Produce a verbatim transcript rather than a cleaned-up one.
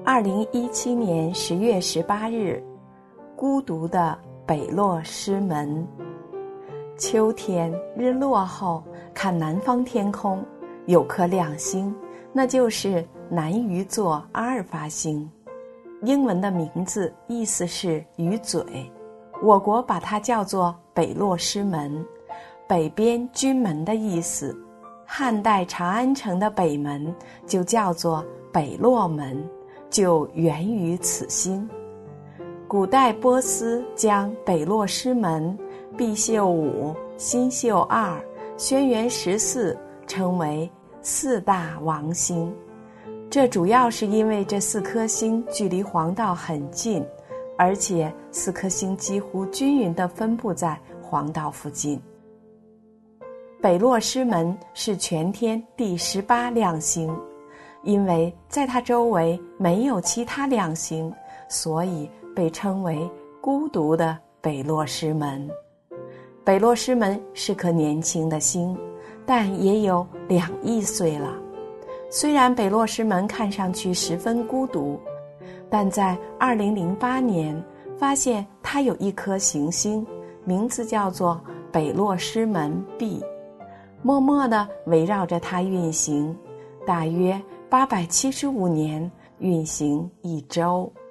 二零一七年十月十八日，孤独的北落师门。秋天日落后，看南方天空，有颗亮星，那就是南鱼座阿尔法星。英文的名字意思是鱼嘴，我国把它叫做北落师门，北边君门的意思。汉代长安城的北门就叫做北落门，就源于此星。古代波斯将北落师门、毕宿五、辛宿二、轩辕十四称为四大王星，这主要是因为这四颗星距离黄道很近，而且四颗星几乎均匀地分布在黄道附近。北落师门是全天第十八亮星，因为在它周围没有其他亮星，所以被称为孤独的北落师门。北落师门是颗年轻的星，但也有两亿岁了。虽然北落师门看上去十分孤独，但在二零零八年发现它有一颗行星，名字叫做北落师门 B， 默默地围绕着它运行，大约八百七十五年运行一周。